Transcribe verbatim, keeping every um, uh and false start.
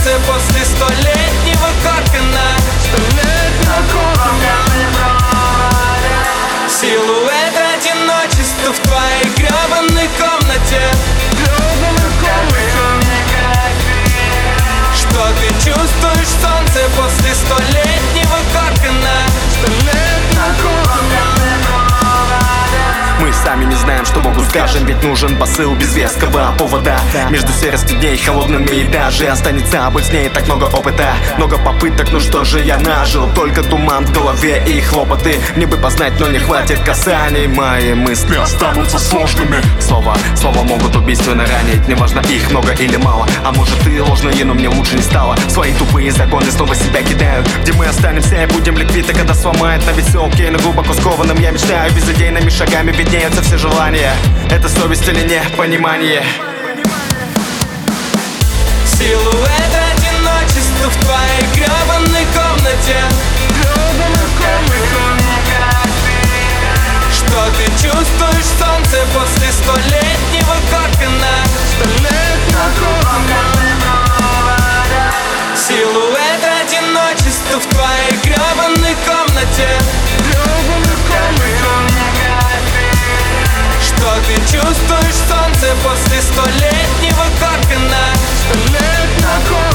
солнце после столетнего кокона. Силуэт одиночества в твоей гребаной комнате. Что ты чувствуешь солнце после столетнего кокона? Мы сами не знаем, что Богу скажем, ведь нужен посыл без веского повода. Между серостью дней холодными и даже останется быть с ней так много опыта, много попыток, ну что же я нажил? Только туман в голове и хлопоты. Мне бы познать, но не хватит касаний. Мои мысли останутся сложными. Слова, слова могут убийственно ранить. Неважно, их много или мало. А может и ложные, но мне лучше не стало. Свои тупые законы снова себя кидают. Где мы останемся и будем ли квиты, когда сломает на веселке, но глубоко скованным я мечтаю. Безыдейными шагами виднеются все желания. Это совесть или не понимание? Силуэт одиночества в твоей гребаной комнате. Что ты чувствуешь солнце после столетнего кокона? Силуэт одиночества в твоей гребаной комнате. Что ты чувствуешь солнце после столетнего кокона?